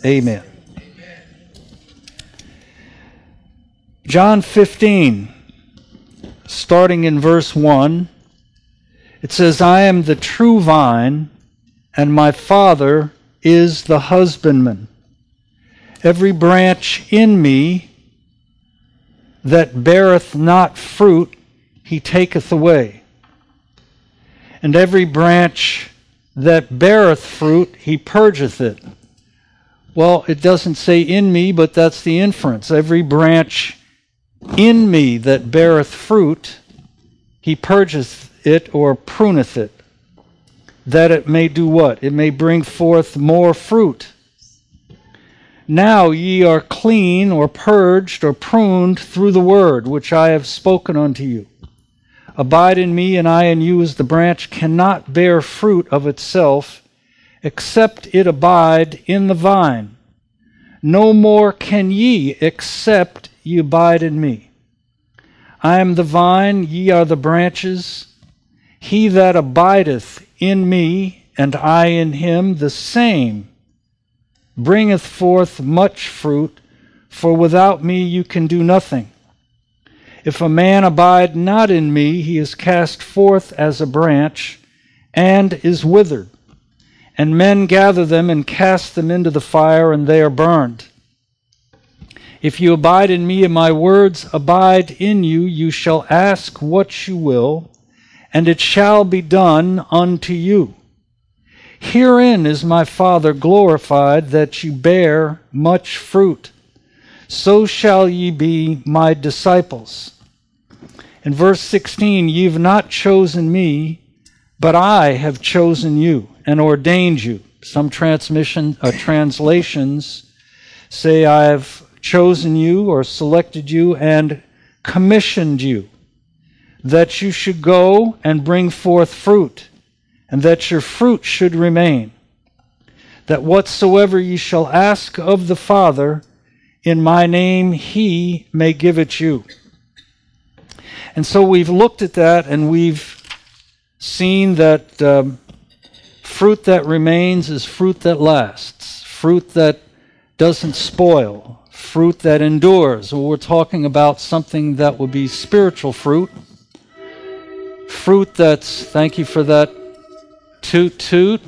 Amen. John 15, starting in verse 1, it says, I am the true vine, and my Father is the husbandman. Every branch in me that beareth not fruit, he taketh away. And every branch that beareth fruit, he purgeth it. Well, it doesn't say in me, but that's the inference. Every branch in me that beareth fruit, he purgeth it or pruneth it, that it may do what? It may bring forth more fruit. Now ye are clean, or purged, or pruned through the word which I have spoken unto you. Abide in me, and I in you, as the branch cannot bear fruit of itself, except it abide in the vine. No more can ye, except ye abide in me. I am the vine, ye are the branches. He that abideth in me, and I in him, the same bringeth forth much fruit, for without me you can do nothing. If a man abide not in me, he is cast forth as a branch, and is withered. And men gather them and cast them into the fire, and they are burned. If you abide in me, and my words abide in you, you shall ask what you will, and it shall be done unto you. Herein is my Father glorified, that you bear much fruit. So shall ye be my disciples. In verse 16, ye have not chosen me, but I have chosen you and ordained you. Some translations say, I have chosen you or selected you and commissioned you, that you should go and bring forth fruit, and that your fruit should remain, that whatsoever ye shall ask of the Father in my name, he may give it you. And so we've looked at that, and we've seen that fruit that remains is fruit that lasts, fruit that doesn't spoil, fruit that endures. Well, we're talking about something that would be spiritual fruit. Fruit that's, thank you for that toot toot.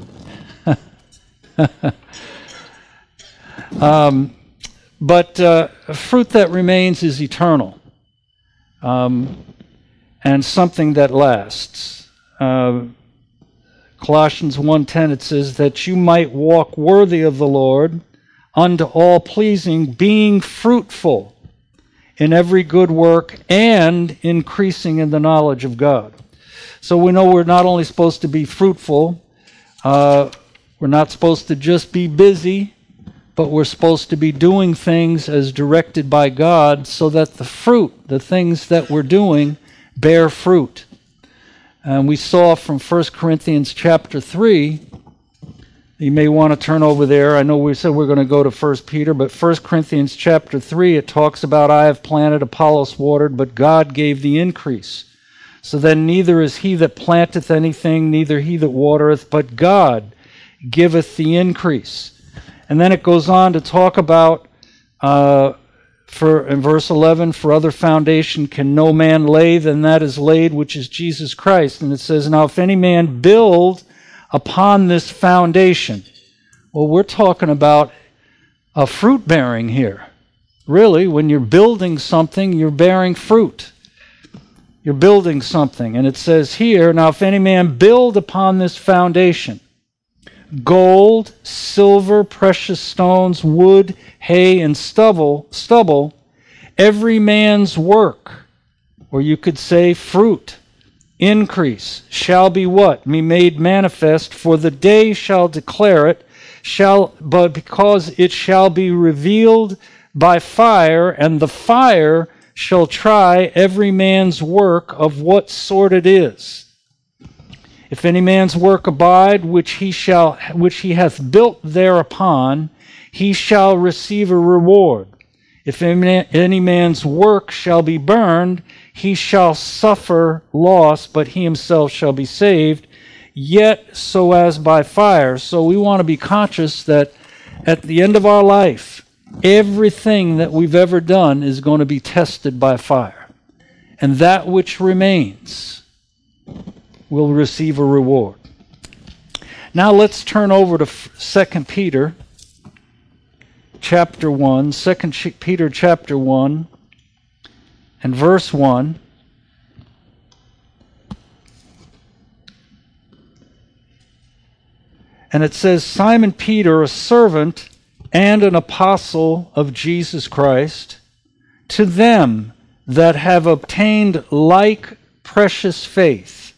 But fruit that remains is eternal, and something that lasts. Colossians 1:10, it says that you might walk worthy of the Lord, unto all pleasing, being fruitful in every good work and increasing in the knowledge of God. So we know we're not only supposed to be fruitful, we're not supposed to just be busy, but we're supposed to be doing things as directed by God so that the fruit, the things that we're doing, bear fruit. And we saw from 1 Corinthians chapter 3, you may want to turn over there. I know we said we're going to go to 1 Peter, but 1 Corinthians chapter 3, it talks about, I have planted, Apollos watered, but God gave the increase. So then neither is he that planteth anything, neither he that watereth, but God giveth the increase. And then it goes on to talk about, in verse 11, for other foundation can no man lay than that is laid, which is Jesus Christ. And it says, now if any man build upon this foundation. Well, we're talking about a fruit bearing here. Really, when you're building something, you're bearing fruit. You're building something. And it says here, now if any man build upon this foundation, gold, silver, precious stones, wood, hay, and stubble, every man's work, or you could say fruit, increase, shall be what? Be made manifest, for the day shall declare it, but because it shall be revealed by fire, and the fire shall try every man's work of what sort it is. If any man's work abide, which he hath built thereupon, he shall receive a reward. If any man's work shall be burned, he shall suffer loss, but he himself shall be saved, yet so as by fire. So we want to be conscious that At the end of our life, everything that we've ever done is going to be tested by fire. And that which remains will receive a reward. Now let's turn over to 2 Peter chapter 1, 2 Peter chapter 1 and verse 1. And it says, Simon Peter, a servant and an apostle of Jesus Christ, to them that have obtained like precious faith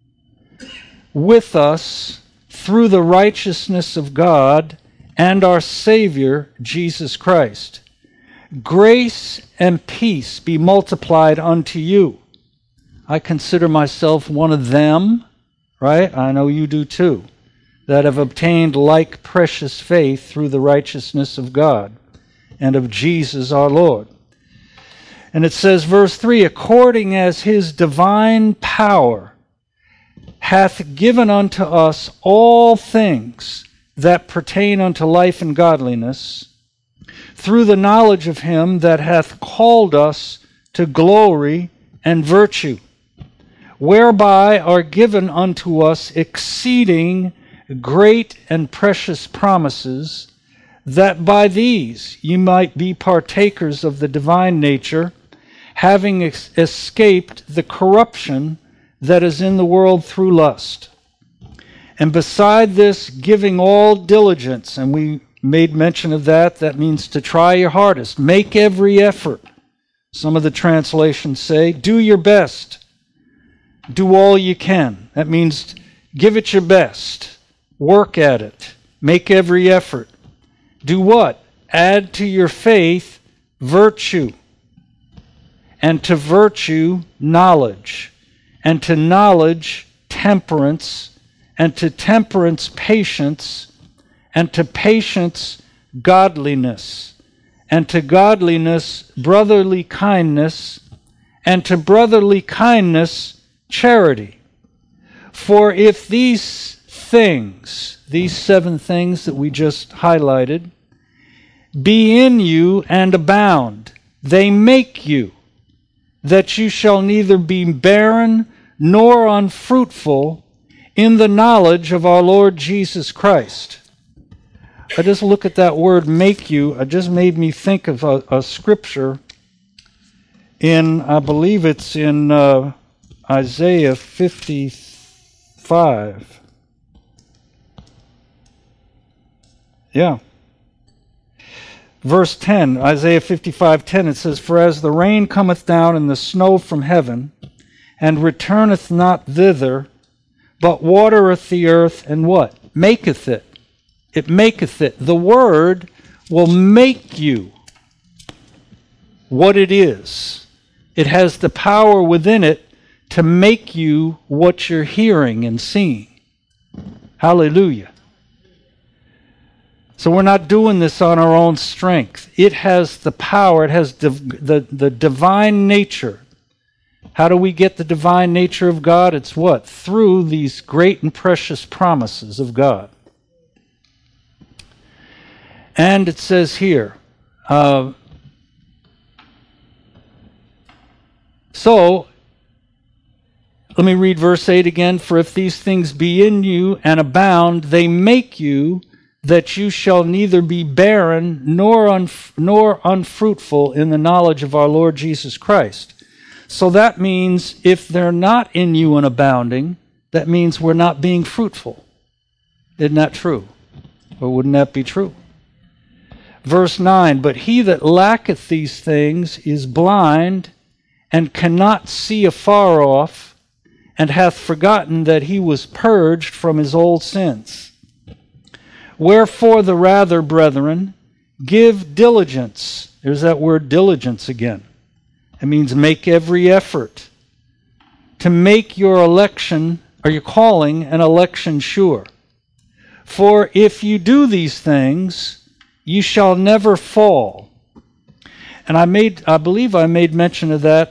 with us through the righteousness of God and our Savior, Jesus Christ. Grace and peace be multiplied unto you. I consider myself one of them, right? I know you do too, that have obtained like precious faith through the righteousness of God and of Jesus our Lord. And it says, verse 3, according as his divine power hath given unto us all things that pertain unto life and godliness, through the knowledge of him that hath called us to glory and virtue, whereby are given unto us exceeding great and precious promises, that by these ye might be partakers of the divine nature, having escaped the corruption that is in the world through lust. And beside this, giving all diligence, and we made mention of that, that means to try your hardest, make every effort. Some of the translations say, do your best, do all you can. That means give it your best, work at it, make every effort. Do what? Add to your faith virtue, and to virtue knowledge, and to knowledge temperance, and to temperance patience, and to patience godliness, and to godliness brotherly kindness, and to brotherly kindness charity. For if these things, these 7 things that we just highlighted, be in you and abound, they make you, that you shall neither be barren nor unfruitful in the knowledge of our Lord Jesus Christ. I just look at that word make you, it just made me think of a scripture in, I believe it's in Isaiah 55. Yeah. Verse 10, Isaiah 55:10, it says, for as the rain cometh down and the snow from heaven, and returneth not thither, but watereth the earth, and what? Maketh it. It maketh it. The word will make you what it is. It has the power within it to make you what you're hearing and seeing. Hallelujah. So we're not doing this on our own strength. It has the power. It has the divine nature. How do we get the divine nature of God? It's what? Through these great and precious promises of God. And it says here, so, let me read verse 8 again. For if these things be in you and abound, they make you that you shall neither be barren nor unfruitful in the knowledge of our Lord Jesus Christ. So that means if they're not in you and abounding, that means we're not being fruitful. Isn't that true? Or wouldn't that be true? Verse 9, but he that lacketh these things is blind and cannot see afar off, and hath forgotten that he was purged from his old sins. Wherefore the rather, brethren, give diligence. There's that word diligence again. It means make every effort to make your election, or your calling, an election sure. For if you do these things, you shall never fall. And I believe I made mention of that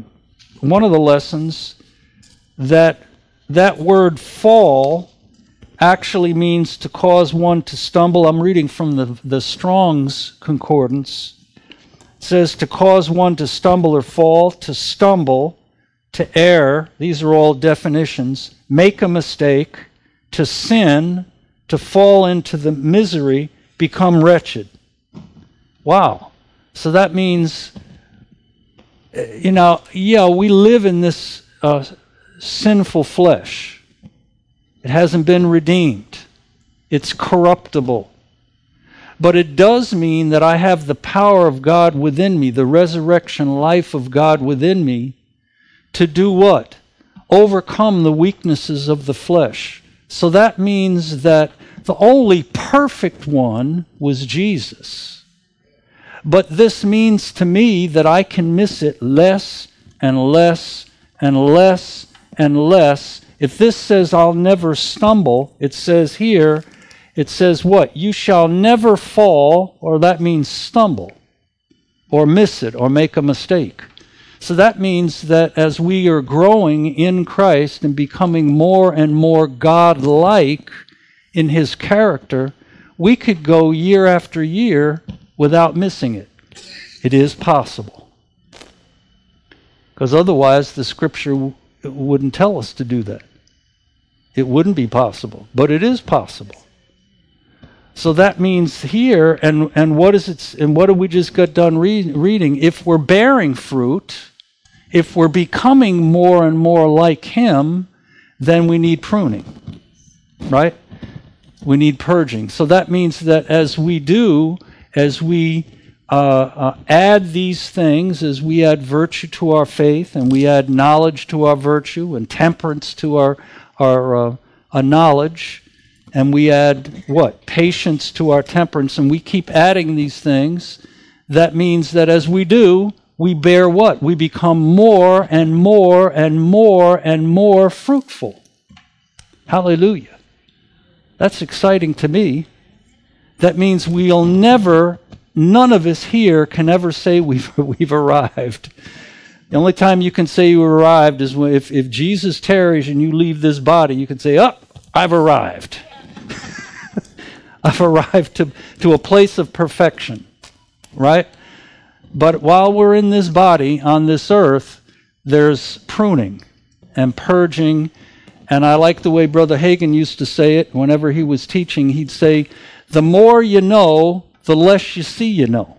one of the lessons, that word fall actually means to cause one to stumble. I'm reading from the Strong's Concordance. It says to cause one to stumble or fall, to stumble, to err. These are all definitions. Make a mistake, to sin, to fall into the misery, become wretched. Wow. So that means, we live in this sinful flesh. It hasn't been redeemed. It's corruptible. But it does mean that I have the power of God within me, the resurrection life of God within me, to do what? Overcome the weaknesses of the flesh. So that means that the only perfect one was Jesus. But this means to me that I can miss it less and less and less and less. If this says I'll never stumble, it says here, it says what? You shall never fall, or that means stumble, or miss it, or make a mistake. So that means that as we are growing in Christ and becoming more and more God-like in His character, we could go year after year without missing it. It is possible. Because otherwise the Scripture wouldn't tell us to do that. It wouldn't be possible, but it is possible. So that means here, and what is it? And what have we just got done reading? If we're bearing fruit, if we're becoming more and more like Him, then we need pruning, right? We need purging. So that means that as we add these things, as we add virtue to our faith, and we add knowledge to our virtue, and temperance to our knowledge, and we add what? Patience to our temperance, and we keep adding these things, that means that as we do, we bear what? We become more and more and more and more fruitful. Hallelujah. That's exciting to me. That means we'll never, none of us here can ever say we've arrived. The only time you can say you arrived is when, if Jesus tarries and you leave this body, you can say, I've arrived. I've arrived to a place of perfection, right? But while we're in this body, on this earth, there's pruning and purging. And I like the way Brother Hagin used to say it whenever he was teaching. He'd say, the more you know, the less you see you know.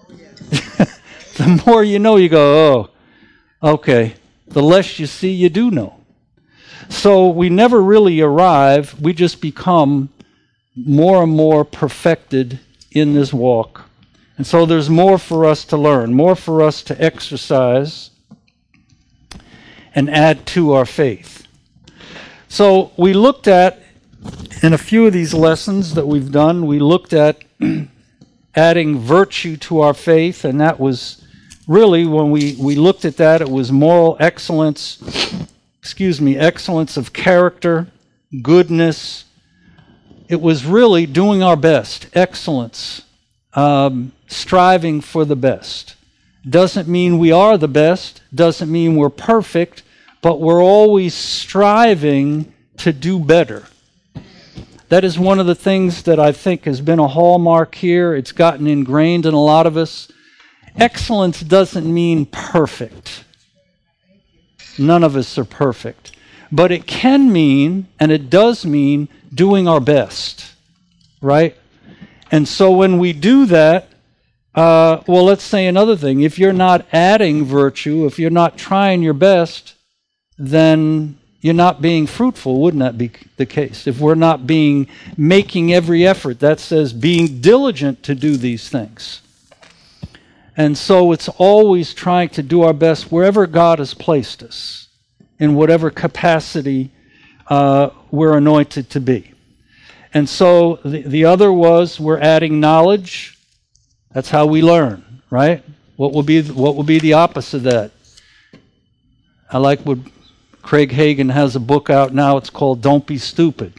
The more you know, you go, okay. The less you see, you do know. So we never really arrive. We just become more and more perfected in this walk. And so there's more for us to learn, more for us to exercise and add to our faith. So we looked at, in a few of these lessons that we've done, we looked at adding virtue to our faith, and that was really, when we looked at that, it was moral excellence, excellence of character, goodness. It was really doing our best, excellence, striving for the best. Doesn't mean we are the best, doesn't mean we're perfect, but we're always striving to do better. That is one of the things that I think has been a hallmark here. It's gotten ingrained in a lot of us. Excellence doesn't mean perfect. None of us are perfect. But it can mean, and it does mean, doing our best, right? And so when we do that, let's say another thing. If you're not adding virtue, if you're not trying your best, then you're not being fruitful. Wouldn't that be the case? If we're not making every effort, that says being diligent to do these things. And so it's always trying to do our best wherever God has placed us, in whatever capacity we're anointed to be. And so the other was, we're adding knowledge. That's how we learn, right? What will be the opposite of that? I like what Craig Hagin has a book out now. It's called Don't Be Stupid.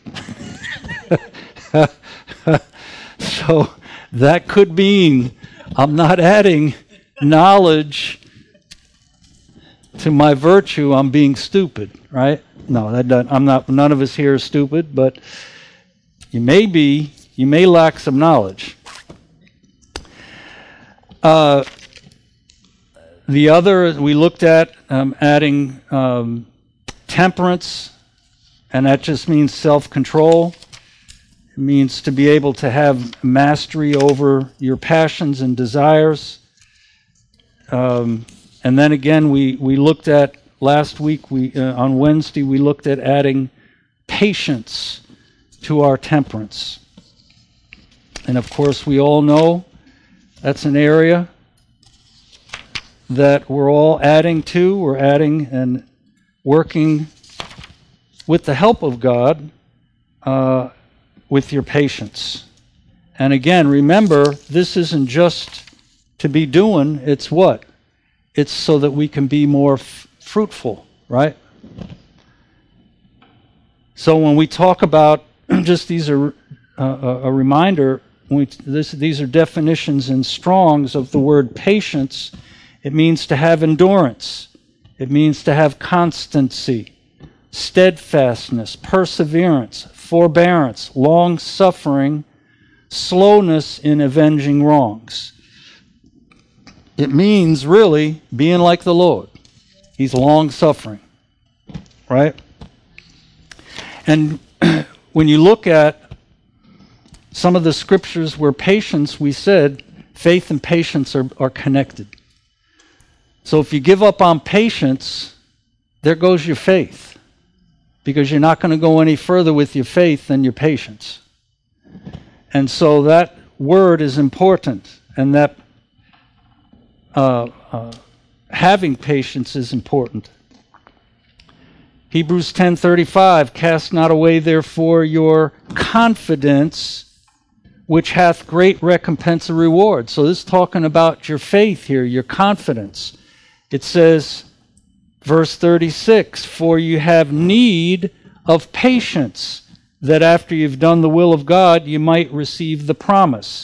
So that could mean I'm not adding knowledge to my virtue. I'm being stupid, right? No, I'm not. None of us here are stupid, but You may lack some knowledge. The other, we looked at adding temperance, and that just means self-control. It means to be able to have mastery over your passions and desires. And then again, we looked at, last week, on Wednesday, we looked at adding patience to our temperance. And of course, we all know that's an area that we're all adding to. We're adding and working with the help of God with your patience. And again, remember, this isn't just to be doing, it's what? It's so that we can be more fruitful, right? So when we talk about, just these are a reminder, these are definitions in Strong's of the word patience. It means to have endurance. It means to have constancy, steadfastness, perseverance, forbearance, long-suffering, slowness in avenging wrongs. It means really being like the Lord. He's long-suffering, right? And when you look at some of the scriptures where patience, we said, faith and patience are connected. So if you give up on patience, there goes your faith, because you're not going to go any further with your faith than your patience. And so that word is important, and that having patience is important. Hebrews 10:35, cast not away therefore your confidence, which hath great recompense of reward. So this is talking about your faith here, your confidence. It says, verse 36, for you have need of patience, that after you've done the will of God, you might receive the promise.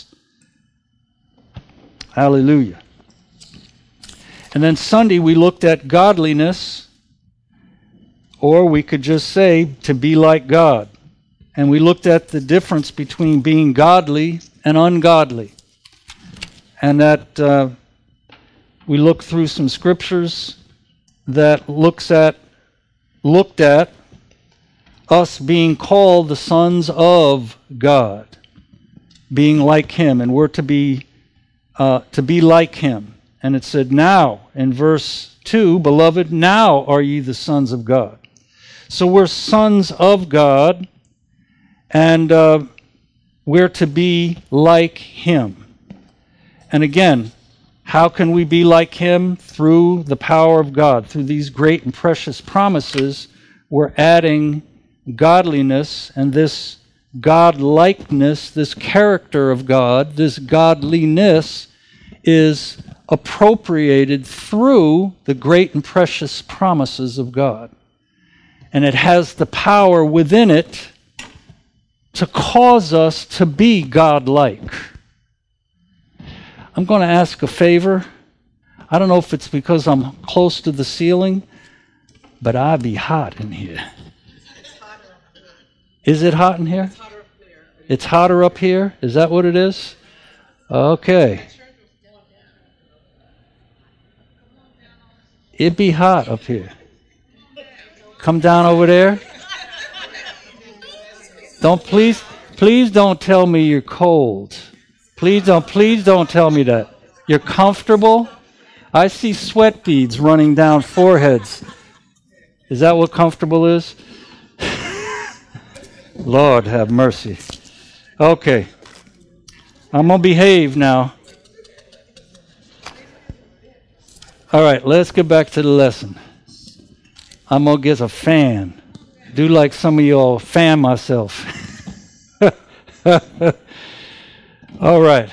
Hallelujah. And then Sunday we looked at godliness, or we could just say to be like God. And we looked at the difference between being godly and ungodly. And that we looked through some scriptures that looked at us being called the sons of God, being like Him, and we're to be like Him. And it said, now, in verse 2, beloved, now are ye the sons of God. So we're sons of God, and we're to be like Him. And again, how can we be like Him? Through the power of God. Through these great and precious promises, we're adding godliness, and this godlikeness, this character of God, this godliness is appropriated through the great and precious promises of God. And it has the power within it to cause us to be godlike. I'm going to ask a favor. I don't know if it's because I'm close to the ceiling, but I be hot in here. Is it hot in here? It's hotter up here? Is that what it is? Okay. It be hot up here. Come down over there. Please don't tell me you're cold. Please don't tell me that. You're comfortable? I see sweat beads running down foreheads. Is that what comfortable is? Lord have mercy. Okay. I'm going to behave now. All right, let's get back to the lesson. I'm going to get a fan. Do like some of y'all, fan myself. All right.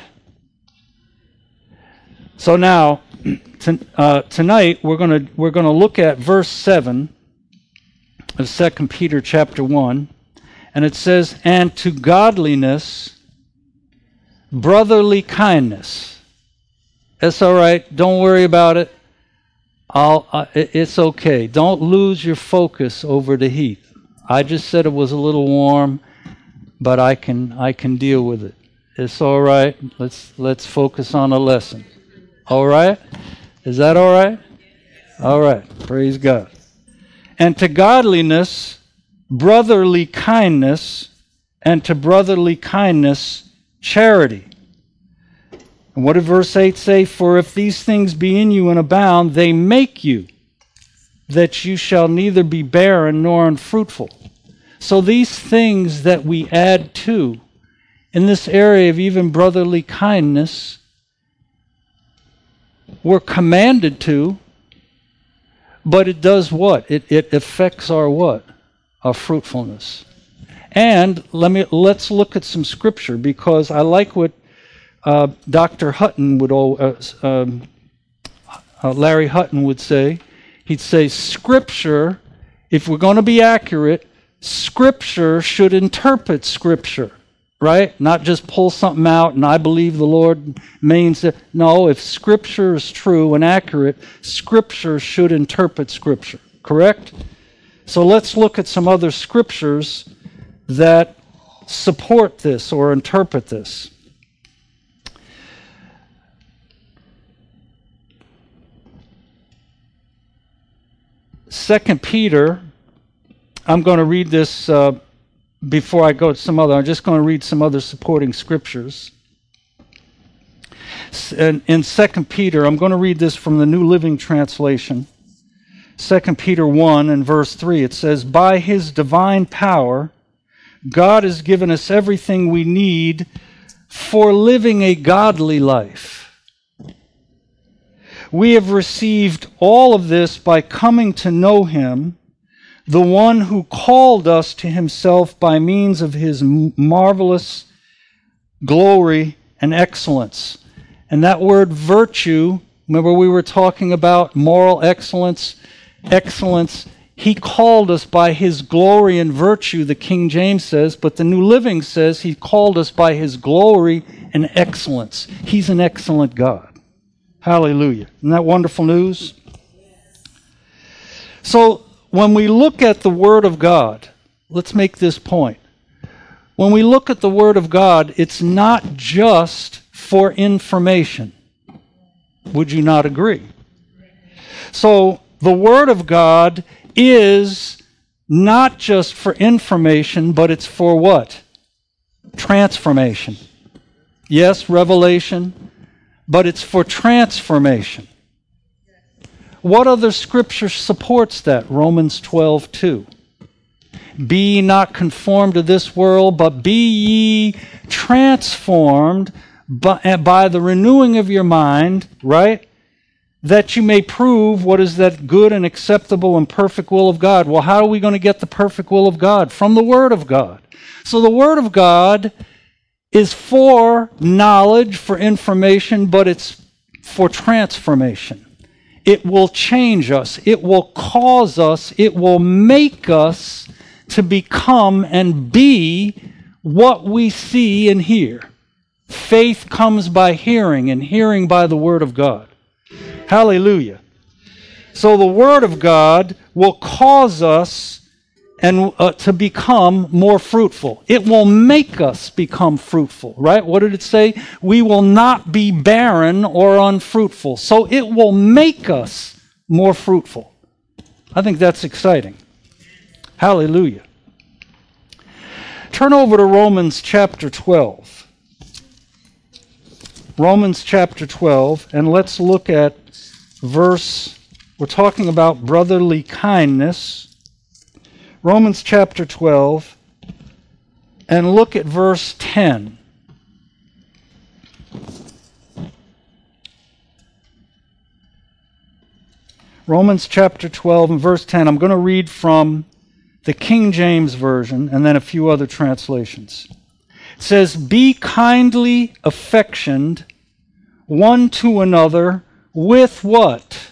So now, tonight we're going to look at verse 7 of 2 Peter chapter 1, and it says, "And to godliness, brotherly kindness." That's all right. Don't worry about it. It's okay. Don't lose your focus over the heat. I just said it was a little warm. but I can deal with it. It's all right. Let's focus on a lesson. All right? Is that all right? All right. Praise God. And to godliness, brotherly kindness, and to brotherly kindness, charity. And what did verse 8 say? For if these things be in you and abound, they make you, that you shall neither be barren nor unfruitful. So these things that we add to, in this area of even brotherly kindness, we're commanded to, but it does what? It affects our what? Our fruitfulness. And let's look at some scripture, because I like what Dr. Hutton would Larry Hutton would say. He'd say, Scripture, if we're going to be accurate, Scripture should interpret Scripture, right? Not just pull something out and I believe the Lord means that. No, if Scripture is true and accurate, Scripture should interpret Scripture, correct? So let's look at some other scriptures that support this or interpret this. Second Peter, I'm going to read this before I go to some other. I'm just going to read some other supporting scriptures. In 2 Peter, I'm going to read this from the New Living Translation. 2 Peter 1 and verse 3, it says, By his divine power, God has given us everything we need for living a godly life. We have received all of this by coming to know him, the one who called us to himself by means of his marvelous glory and excellence. And that word virtue, remember we were talking about moral excellence, he called us by his glory and virtue, the King James says, but the New Living says he called us by his glory and excellence. He's an excellent God. Hallelujah. Isn't that wonderful news? So when we look at the Word of God, let's make this point. When we look at the Word of God, it's not just for information. Would you not agree? So the Word of God is not just for information, but it's for what? Transformation. Yes, revelation, but it's for transformation. What other scripture supports that? Romans 12:2. Be ye not conformed to this world, but be ye transformed by the renewing of your mind, right? That you may prove what is that good and acceptable and perfect will of God. Well, how are we going to get the perfect will of God? From the Word of God. So the Word of God is for knowledge, for information, but it's for transformation. It will change us. It will cause us. It will make us to become and be what we see and hear. Faith comes by hearing, and hearing by the Word of God. Hallelujah. So the Word of God will cause us to become more fruitful. It will make us become fruitful, right? What did it say? We will not be barren or unfruitful. So it will make us more fruitful. I think that's exciting. Hallelujah. Turn over to Romans chapter 12. Romans chapter 12, and let's look at we're talking about brotherly kindness. Romans chapter 12, and look at verse 10. Romans chapter 12 and verse 10. I'm going to read from the King James Version and then a few other translations. It says, Be kindly affectioned one to another with what?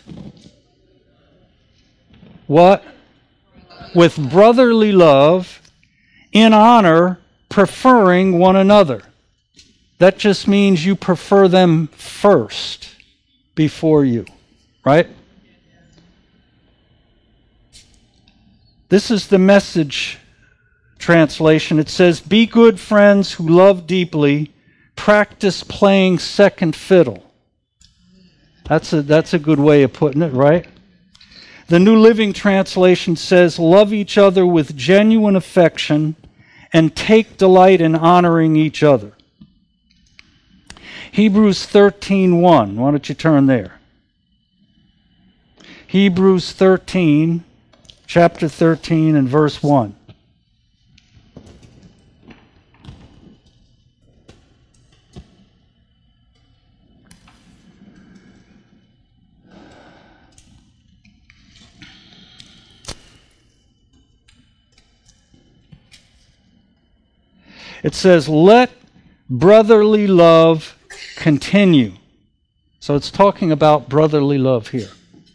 What? With brotherly love, in honor, preferring one another. That just means you prefer them first before you, right? This is the Message translation, it says, "Be good friends who love deeply, practice playing second fiddle." That's a good way of putting it, right? The New Living Translation says, "Love each other with genuine affection and take delight in honoring each other." Hebrews 13:1. Why don't you turn there? Hebrews 13, chapter 13 and verse 1. It says, "Let brotherly love continue." So it's talking about brotherly love here.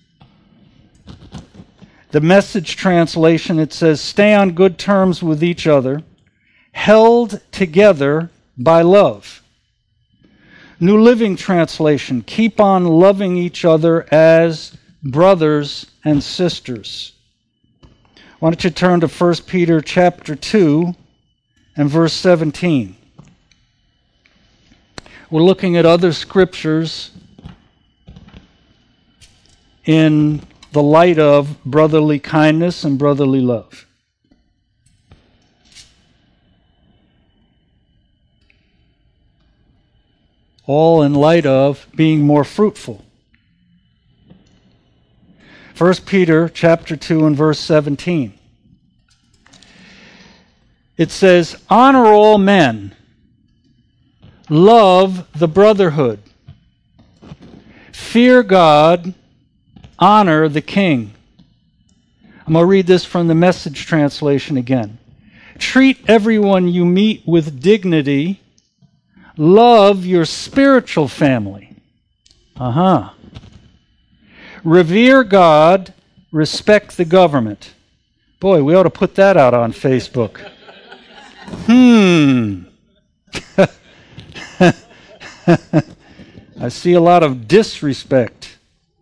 The Message translation, it says, "Stay on good terms with each other, held together by love." New Living Translation, "Keep on loving each other as brothers and sisters." Why don't you turn to 1 Peter chapter 2 and verse 17. We're looking at other scriptures in the light of brotherly kindness and brotherly love. All in light of being more fruitful. 1 Peter chapter 2 and verse 17. It says, "Honor all men, love the brotherhood, fear God, honor the king." I'm going to read this from the Message translation again. "Treat everyone you meet with dignity, love your spiritual family." "Revere God, respect the government." Boy, we ought to put that out on Facebook. I see a lot of disrespect.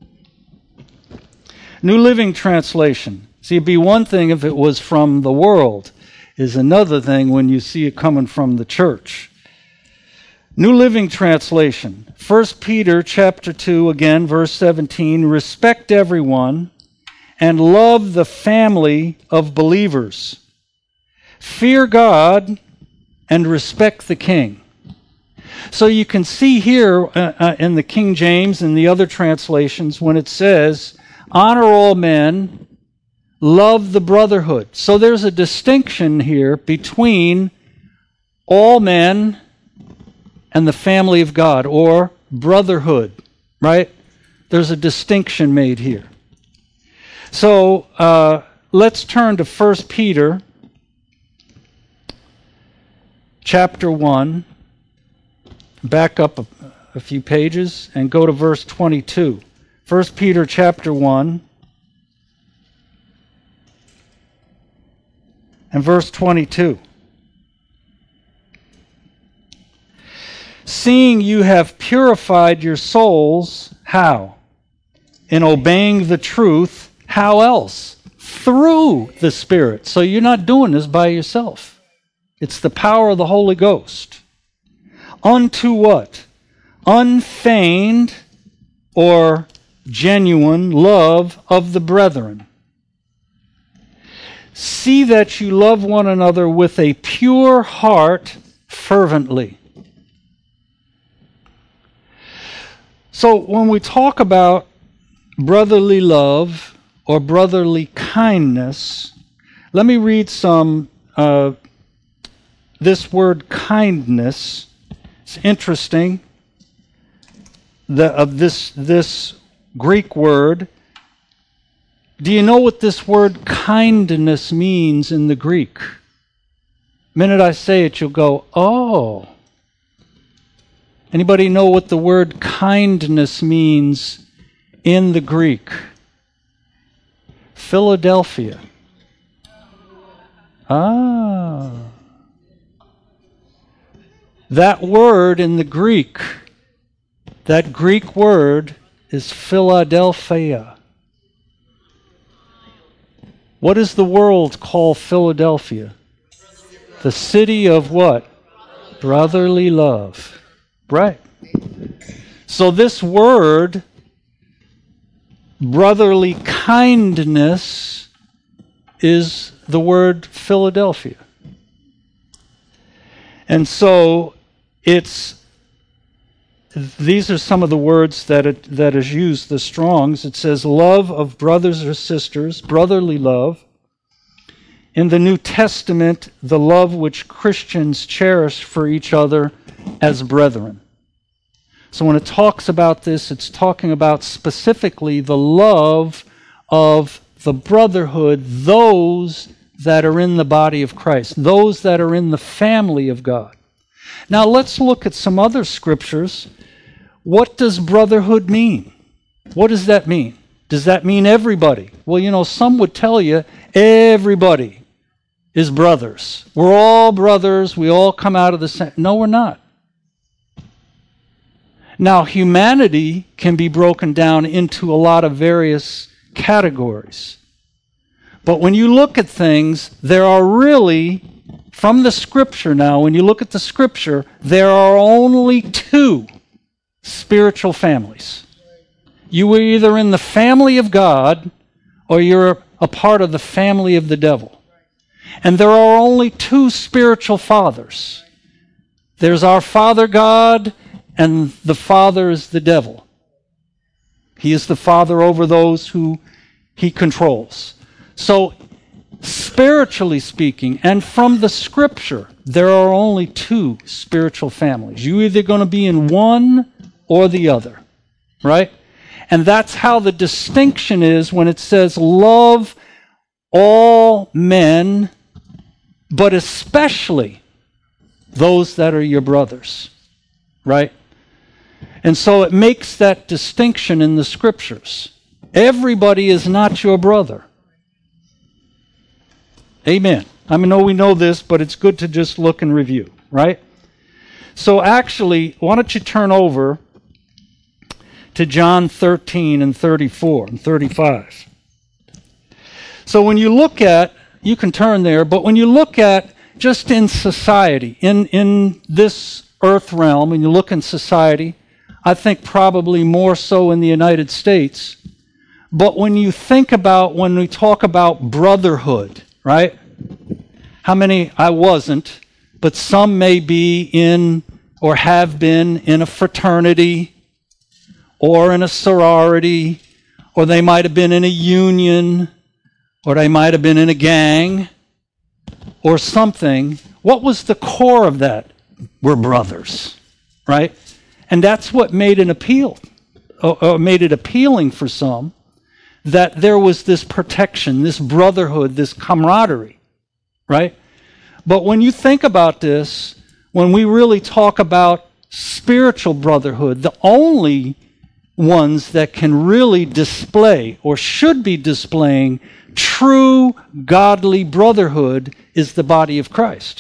New Living Translation. See, it'd be one thing if it was from the world, is another thing when you see it coming from the church. New Living Translation. 1 Peter chapter 2, again, verse 17. "Respect everyone and love the family of believers. Fear God and respect the king." So you can see here in the King James and the other translations when it says, "Honor all men, love the brotherhood." So there's a distinction here between all men and the family of God, or brotherhood, right? There's a distinction made here. So let's turn to 1 Peter chapter 1, back up a few pages, and go to verse 22. 1 Peter chapter 1 and verse 22. "Seeing you have purified your souls," how? "In obeying the truth." How else? Through the Spirit. So you're not doing this by yourself. It's the power of the Holy Ghost. "Unto" what? "Unfeigned," or genuine, "love of the brethren. See that you love one another with a pure heart fervently." So when we talk about brotherly love or brotherly kindness, let me read some this word kindness. It's interesting. This Greek word. Do you know what this word kindness means in the Greek? The minute I say it, you'll go, "Oh." Anybody know what the word kindness means in the Greek? Philadelphia. Ah. That word in the Greek, that Greek word is Philadelphia. What does the world call Philadelphia? The city of what? Brotherly love. Right. So this word, brotherly kindness, is the word Philadelphia. And so these are some of the words that is used, the Strong's. It says love of brothers or sisters, brotherly love. In the New Testament, the love which Christians cherish for each other as brethren. So when it talks about this, it's talking about specifically the love of the brotherhood, those that are in the body of Christ, those that are in the family of God. Now let's look at some other scriptures. What does brotherhood mean? What does that mean? Does that mean everybody? Well, some would tell you everybody is brothers. We're all brothers. We all come out of the same. No, we're not. Now, humanity can be broken down into a lot of various categories. But when you look at things, there are really, from the Scripture now, when you look at the Scripture, there are only two spiritual families. You are either in the family of God or you're a part of the family of the devil. And there are only two spiritual fathers. There's our Father God, and the father is the devil. He is the father over those who he controls. So, spiritually speaking, and from the Scripture, there are only two spiritual families. You're either going to be in one or the other, right? And that's how the distinction is when it says, love all men, but especially those that are your brothers, right? And so it makes that distinction in the Scriptures. Everybody is not your brother. Amen. I know we know this, but it's good to just look and review, right? So actually, why don't you turn over to John 13 and 34 and 35. So when you look at, you can turn there, but when you look at just in society, in this earth realm, and you look in society, I think probably more so in the United States, but when you think about, when we talk about brotherhood, right? How many, I wasn't, but some may be in or have been in a fraternity or in a sorority, or they might have been in a union, or they might have been in a gang or something. What was the core of that? We're brothers, right? And that's what made it made it appealing for some, that there was this protection, this brotherhood, this camaraderie, right? But when you think about this, when we really talk about spiritual brotherhood, the only ones that can really display or should be displaying true godly brotherhood is the body of Christ.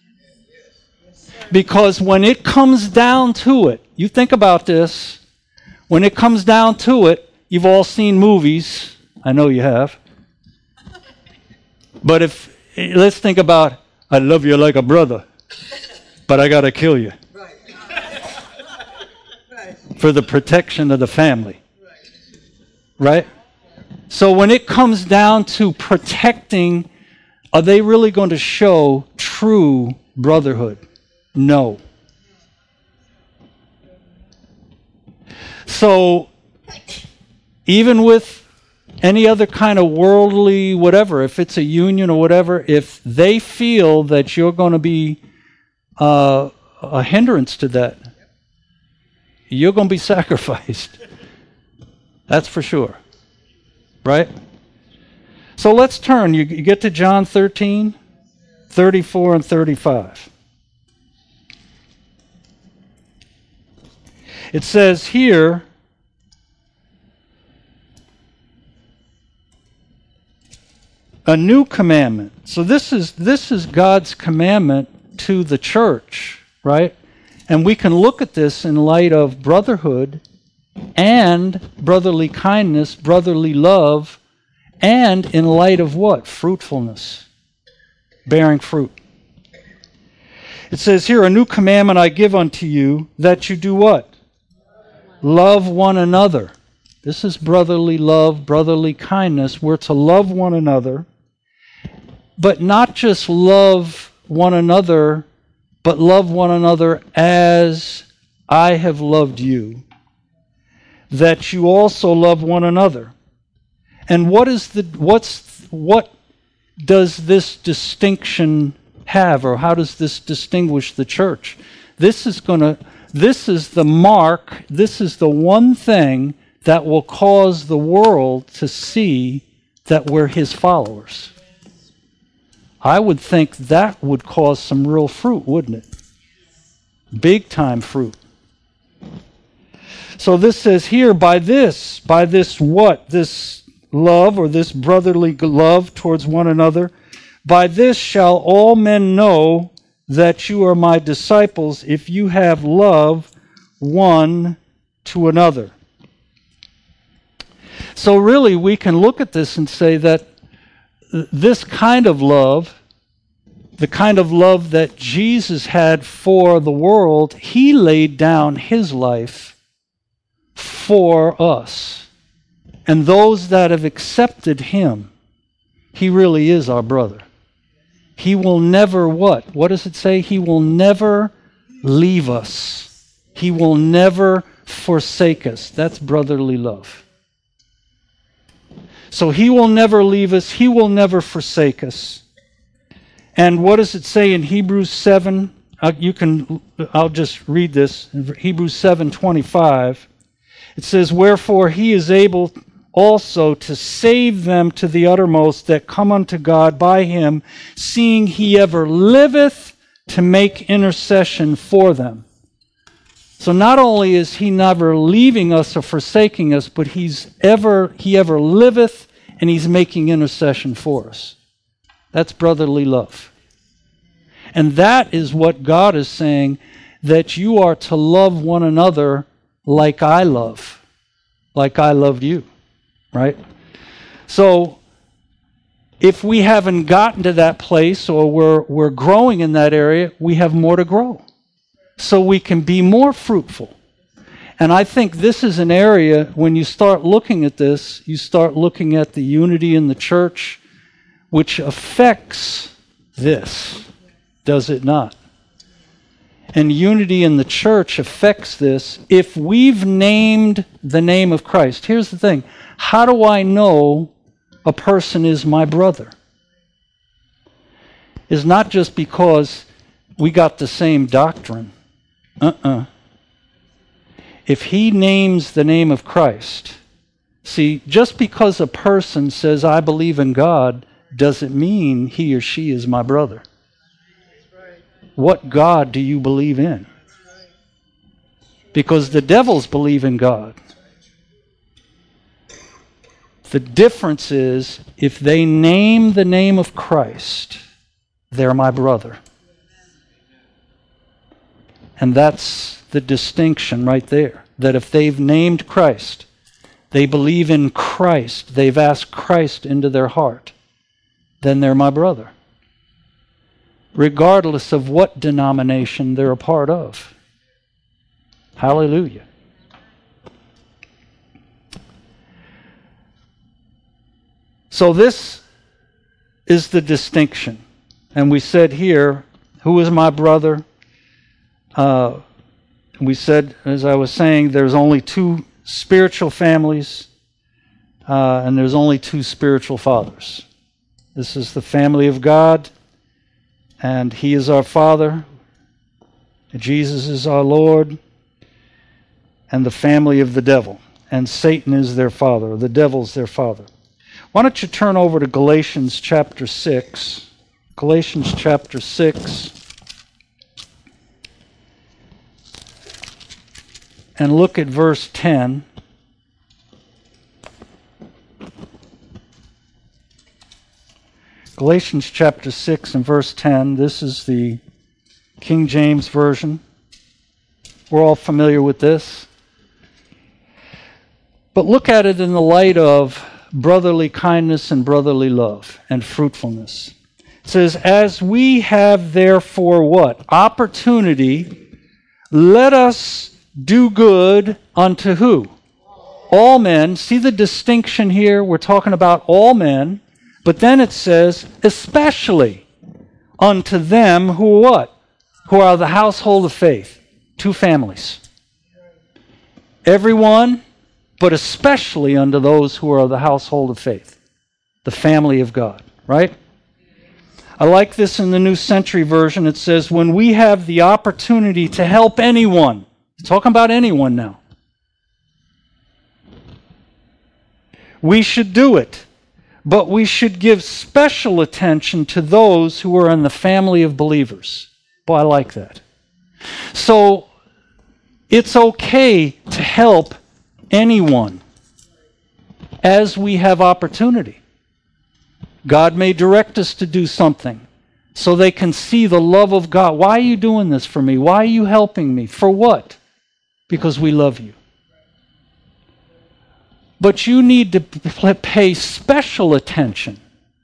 Because when it comes down to it, you think about this, when it comes down to it, you've all seen movies. I know you have. But let's think about, I love you like a brother, but I got to kill you. For the protection of the family. Right? So when it comes down to protecting, are they really going to show true brotherhood? No. So even with any other kind of worldly whatever, if it's a union or whatever, if they feel that you're going to be a hindrance to that, you're going to be sacrificed. That's for sure. Right? So let's turn. You get to John 13, 34 and 35. It says here, a new commandment. So this is God's commandment to the church, right? And we can look at this in light of brotherhood and brotherly kindness, brotherly love, and in light of what? Fruitfulness. Bearing fruit. It says here, a new commandment I give unto you, that you do what? Love one another. This is brotherly love, brotherly kindness. We're to love one another, but not just love one another, but love one another as I have loved you, that you also love one another. And what does this distinction have, or how does this distinguish the church? This is the mark, this is the one thing that will cause the world to see that we're his followers. I would think that would cause some real fruit, wouldn't it? Big time fruit. So this says here, by this what? This love, or this brotherly love towards one another, by this shall all men know that you are my disciples, if you have love one to another. So really, we can look at this and say that this kind of love, the kind of love that Jesus had for the world, he laid down his life for us. And those that have accepted him, he really is our brother. He will never what? What does it say? He will never leave us. He will never forsake us. That's brotherly love. So he will never leave us. He will never forsake us. And what does it say in Hebrews 7? I'll just read this. In Hebrews 7:25. It says, wherefore he is able also to save them to the uttermost that come unto God by him, seeing he ever liveth to make intercession for them. So not only is he never leaving us or forsaking us, but he ever liveth, and he's making intercession for us. That's brotherly love. And that is what God is saying, that you are to love one another like I loved you, right? So if we haven't gotten to that place, or we're growing in that area, we have more to grow, so we can be more fruitful. And I think this is an area, when you start looking at this, you start looking at the unity in the church, which affects this, does it not? And unity in the church affects this if we've named the name of Christ. Here's the thing. How do I know a person is my brother? It's not just because we got the same doctrine. If he names the name of Christ, see, just because a person says, I believe in God, doesn't mean he or she is my brother. What God do you believe in? Because the devils believe in God. The difference is, if they name the name of Christ, they're my brother. And that's the distinction right there. That if they've named Christ, they believe in Christ, they've asked Christ into their heart, then they're my brother, regardless of what denomination they're a part of. Hallelujah. So this is the distinction. And we said here, who is my brother? We said, as I was saying, there's only two spiritual families, and there's only two spiritual fathers. This is the family of God, and he is our Father. Jesus is our Lord, and the family of the devil. And Satan is their father, or the devil's their father. Why don't you turn over to Galatians chapter 6. Galatians chapter 6. And look at verse 10. Galatians chapter 6 and verse 10. This is the King James Version. We're all familiar with this. But look at it in the light of brotherly kindness and brotherly love and fruitfulness. It It says, as we have therefore what? Opportunity, let us do good unto who? All men. See the distinction here? We're talking about all men. But then it says, especially unto them who what? Who are the household of faith. Two families. Everyone, but especially unto those who are the household of faith. The family of God. Right? I like this in the New Century Version. It says, when we have the opportunity to help anyone. It's talking about anyone now. We should do it. But we should give special attention to those who are in the family of believers. Boy, I like that. So, it's okay to help anyone as we have opportunity. God may direct us to do something so they can see the love of God. Why are you doing this for me? Why are you helping me? For what? Because we love you. But you need to pay special attention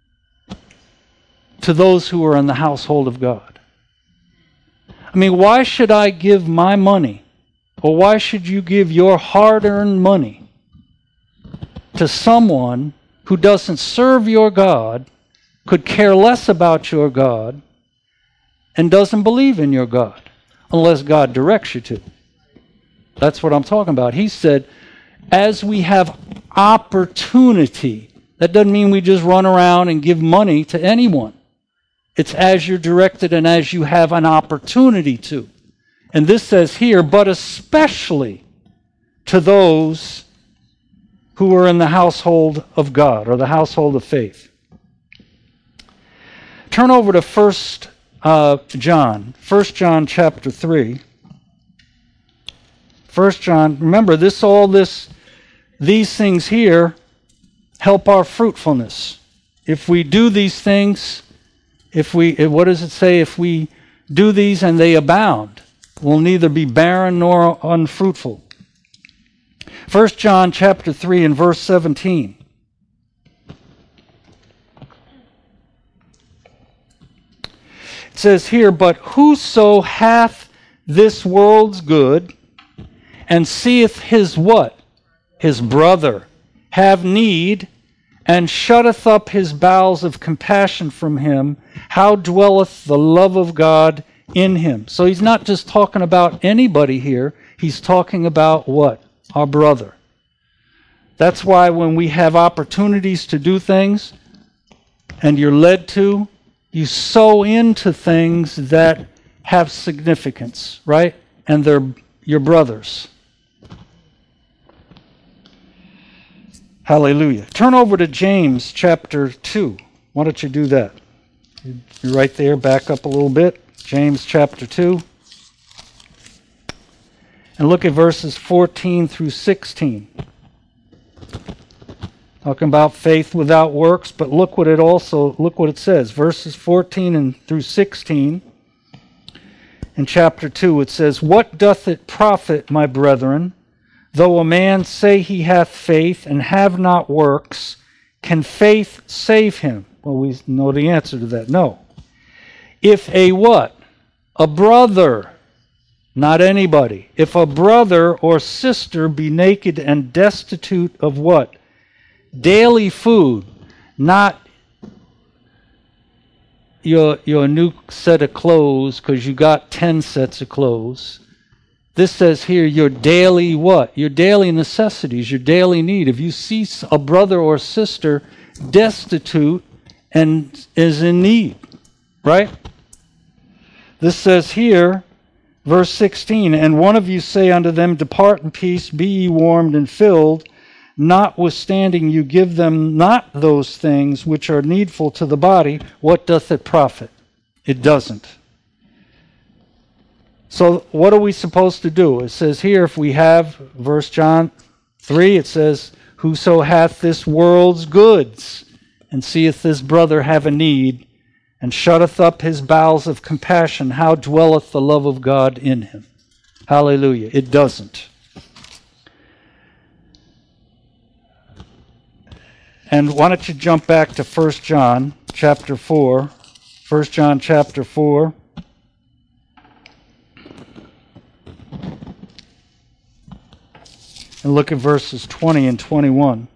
to those who are in the household of God. I mean, why should I give my money, or why should you give your hard-earned money to someone who doesn't serve your God, could care less about your God, and doesn't believe in your God, unless God directs you to? That's what I'm talking about. He said, as we have opportunity. That doesn't mean we just run around and give money to anyone. It's as you're directed and as you have an opportunity to. And this says here, but especially to those who are in the household of God, or the household of faith. Turn over to 1 John. 1 John chapter 3. 1 John, remember these things here help our fruitfulness. If we do these things, what does it say? If we do these and they abound, we'll neither be barren nor unfruitful. 1 John chapter 3 and verse 17. It says here, but whoso hath this world's good, and seeth his what? His brother have need, and shutteth up his bowels of compassion from him, how dwelleth the love of God in him? So he's not just talking about anybody here, he's talking about what? Our brother. That's why when we have opportunities to do things, and you're led to, you sow into things that have significance, right? And they're your brothers. Hallelujah. Turn over to James chapter 2. Why don't you do that? You're right there. Back up a little bit. James chapter 2. And look at verses 14 through 16. Talking about faith without works, but look what it says. Verses 14 and through 16. In chapter 2 it says, what doth it profit, my brethren, though a man say he hath faith and have not works, can faith save him? Well, we know the answer to that. No. If a what? A brother, not anybody. If a brother or sister be naked and destitute of what? Daily food, not your new set of clothes because you got 10 sets of clothes. This says here your daily what? Your daily necessities, your daily need. If you see a brother or sister destitute and is in need, right? This says here, verse 16, and one of you say unto them, depart in peace, be ye warmed and filled, notwithstanding you give them not those things which are needful to the body, what doth it profit? It doesn't. So what are we supposed to do? It says here, if we have, verse John 3, it says, whoso hath this world's goods, and seeth his brother have a need, and shutteth up his bowels of compassion, how dwelleth the love of God in him? Hallelujah. It doesn't. And why don't you jump back to 1 John chapter 4. 1 John chapter 4. And look at verses 20 and 21.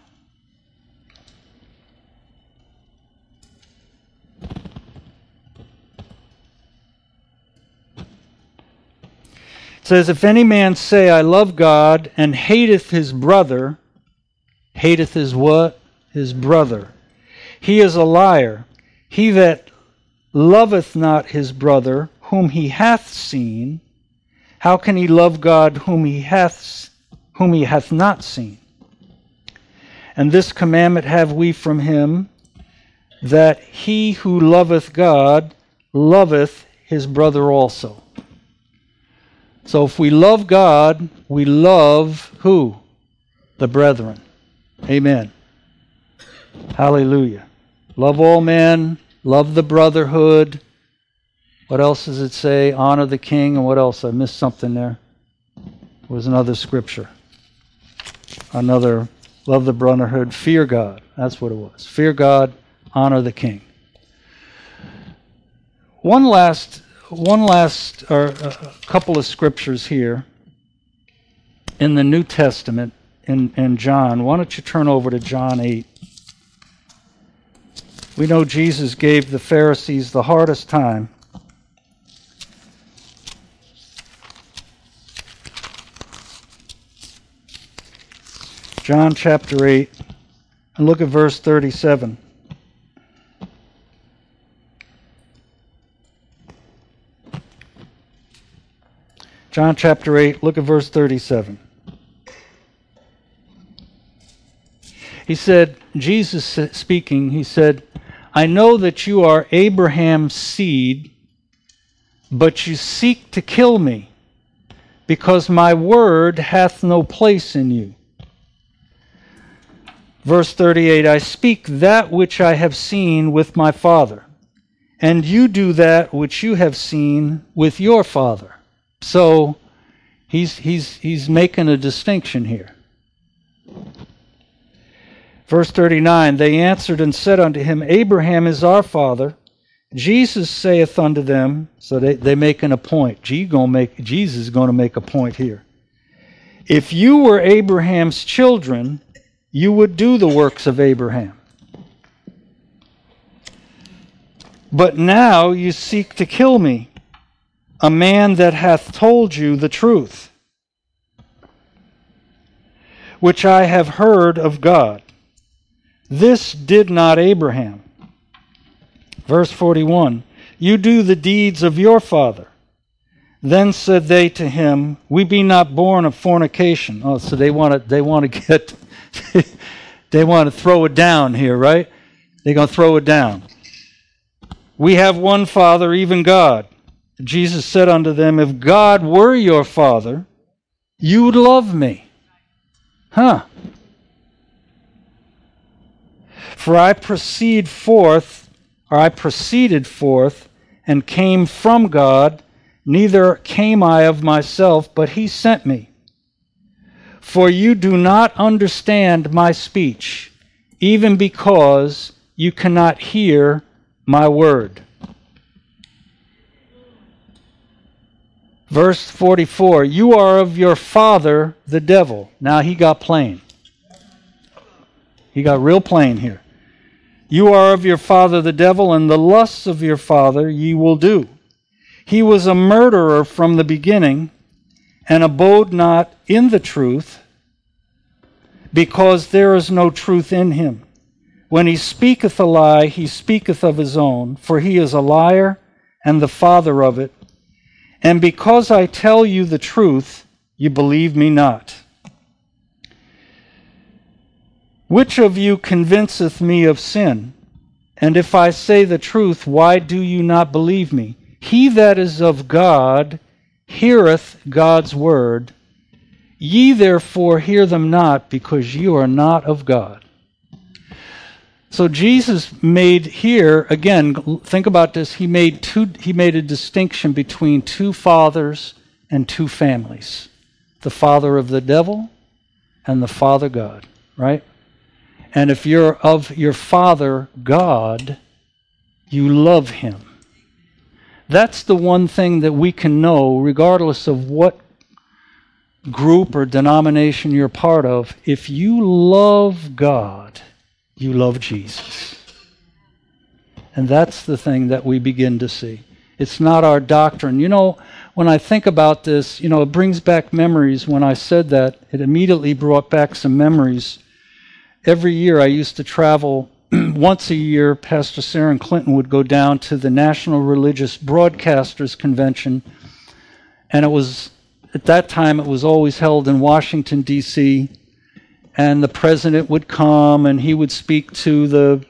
It says, if any man say, I love God, and hateth his brother, hateth his what? His brother. He is a liar. He that loveth not his brother, whom he hath seen, how can he love God whom he hath not seen? And this commandment have we from him, that he who loveth God loveth his brother also. So if we love God, we love who? The brethren. Amen. Hallelujah. Love all men, love the brotherhood. What else does it say? Honor the king, and what else? I missed something there. It was another scripture. Another, love the brotherhood, fear God. That's what it was. Fear God, honor the king. One last or a couple of scriptures here in the New Testament in John. Why don't you turn over to John 8? We know Jesus gave the Pharisees the hardest time. John chapter 8, and look at verse 37. John chapter 8, look at verse 37. He said, Jesus speaking, he said, I know that you are Abraham's seed, but you seek to kill me, because my word hath no place in you. Verse 38, I speak that which I have seen with my Father, and you do that which you have seen with your father. So he's making a distinction here. Verse 39, they answered and said unto him, Abraham is our father. Jesus saith unto them, so they making a point. Jesus is going to make a point here. If you were Abraham's children, you would do the works of Abraham. But now you seek to kill me, a man that hath told you the truth, which I have heard of God. This did not Abraham. Verse 41, you do the deeds of your father. Then said they to him, we be not born of fornication. Oh, so they want to get, they want to throw it down here, right? They're going to throw it down. We have one Father, even God. Jesus said unto them, if God were your Father, you would love me. For I proceeded forth, and came from God, neither came I of myself, but he sent me. For you do not understand my speech, even because you cannot hear my word. Verse 44, you are of your father, the devil. Now he got plain. He got real plain here. You are of your father, the devil, and the lusts of your father ye will do. He was a murderer from the beginning, and abode not in the truth, because there is no truth in him. When he speaketh a lie, he speaketh of his own, for he is a liar and the father of it. And because I tell you the truth, you believe me not. Which of you convinceth me of sin? And if I say the truth, why do you not believe me? He that is of God heareth God's word. Ye therefore hear them not, because you are not of God. So Jesus made here, again, think about this, he made a distinction between two fathers and two families. The father of the devil and the Father God, right? And if you're of your father God, You love him. That's the one thing that we can know, regardless of what group or denomination you're part of. If you love God, you love Jesus. And that's the thing that we begin to see. It's not our doctrine. You know, when I think about this, it brings back memories. When I said that, it immediately brought back some memories. Every year I used to travel. Once a year, Pastor Sarah Clinton would go down to the National Religious Broadcasters Convention. And at that time, it was always held in Washington, D.C., and the president would come and he would speak to the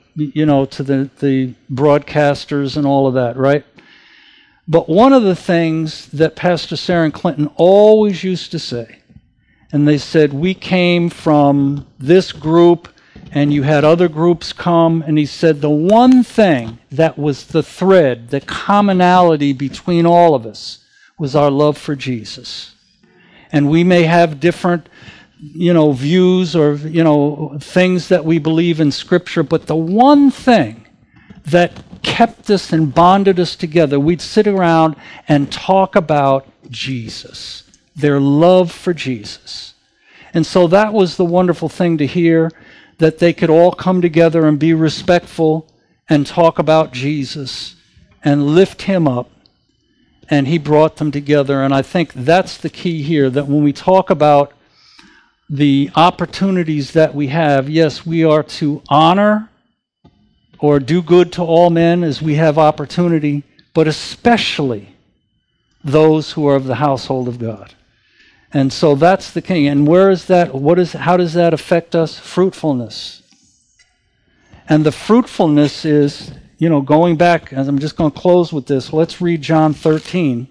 broadcasters and all of that, right? But one of the things that Pastor Sarah Clinton always used to say, and they said, we came from this group and you had other groups come, and he said the one thing that was the thread, the commonality between all of us, was our love for Jesus. And we may have different views or, things that we believe in Scripture, but the one thing that kept us and bonded us together, we'd sit around and talk about Jesus, their love for Jesus. And so that was the wonderful thing to hear, that they could all come together and be respectful and talk about Jesus and lift him up. And he brought them together. And I think that's the key here, that when we talk about the opportunities that we have, yes, we are to honor or do good to all men as we have opportunity, but especially those who are of the household of God. And so that's the key. And where is that? How does that affect us? Fruitfulness. And the fruitfulness is, going back, and I'm just going to close with this. Let's read John 13.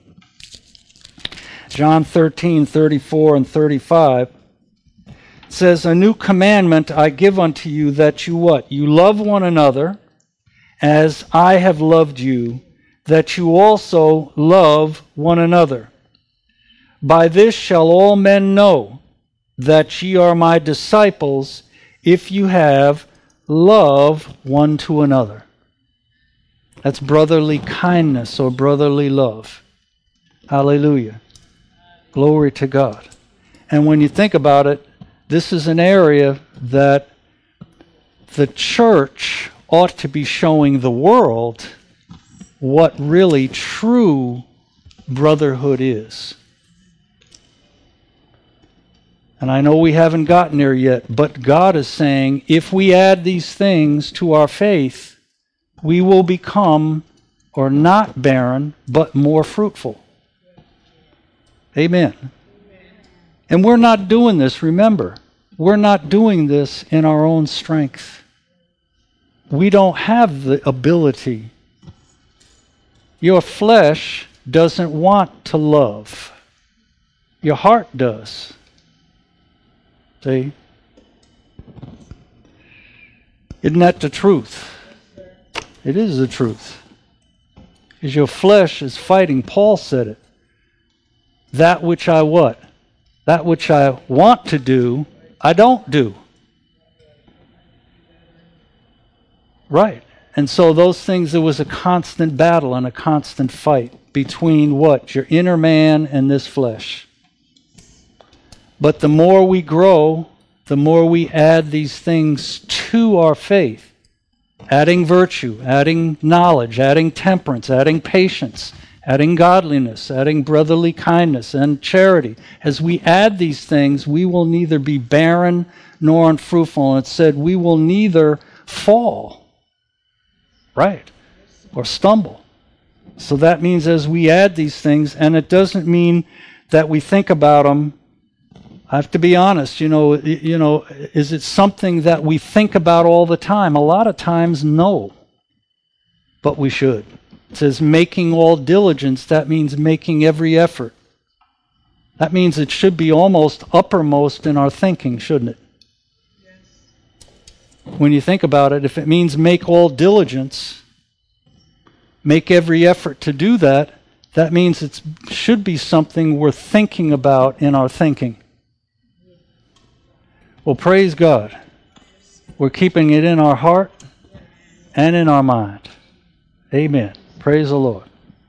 John 13, 34 and 35. It says, a new commandment I give unto you, that you what? You love one another as I have loved you, that you also love one another. By this shall all men know that ye are my disciples, if you have love one to another. That's brotherly kindness or brotherly love. Hallelujah. Glory to God. And when you think about it, this is an area that the church ought to be showing the world what really true brotherhood is. And I know we haven't gotten there yet, but God is saying, if we add these things to our faith, we will become, or not barren, but more fruitful. Amen. And we're not doing this, remember. We're not doing this in our own strength. We don't have the ability. Your flesh doesn't want to love. Your heart does. See? Isn't that the truth? It is the truth. Because your flesh is fighting. Paul said it. That which I what? That which I want to do, I don't do. Right. And so those things, there was a constant battle and a constant fight between what? Your inner man and this flesh. But the more we grow, the more we add these things to our faith. Adding virtue, adding knowledge, adding temperance, adding patience, adding godliness, adding brotherly kindness and charity. As we add these things, we will neither be barren nor unfruitful. And it said we will neither fall, right, or stumble. So that means as we add these things, and it doesn't mean that we think about them. I have to be honest, is it something that we think about all the time? A lot of times, no. But we should. It says making all diligence, that means making every effort. That means it should be almost uppermost in our thinking, shouldn't it? Yes. When you think about it, if it means make all diligence, make every effort to do that, that means it should be something we're thinking about in our thinking. Well, praise God. We're keeping it in our heart and in our mind. Amen. Praise the Lord.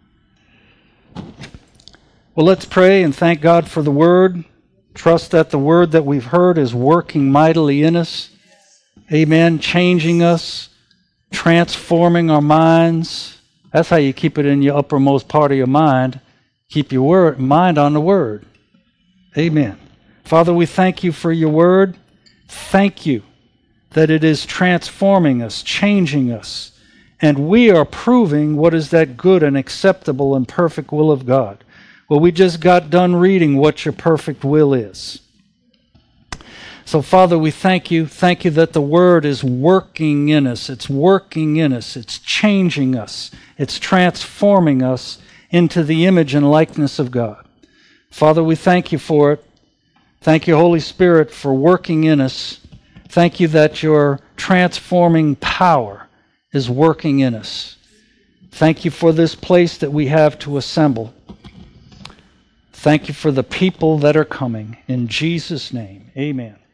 Well, let's pray and thank God for the Word. Trust that the Word that we've heard is working mightily in us. Amen. Changing us, transforming our minds. That's how you keep it in your uppermost part of your mind. Keep your mind on the Word. Amen. Father, we thank you for your Word. Thank you that it is transforming us, changing us, and we are proving what is that good and acceptable and perfect will of God. Well, we just got done reading what your perfect will is. So, Father, we thank you. Thank you that the Word is working in us. It's working in us. It's changing us. It's transforming us into the image and likeness of God. Father, we thank you for it. Thank you, Holy Spirit, for working in us. Thank you that your transforming power is working in us. Thank you for this place that we have to assemble. Thank you for the people that are coming. In Jesus' name, amen.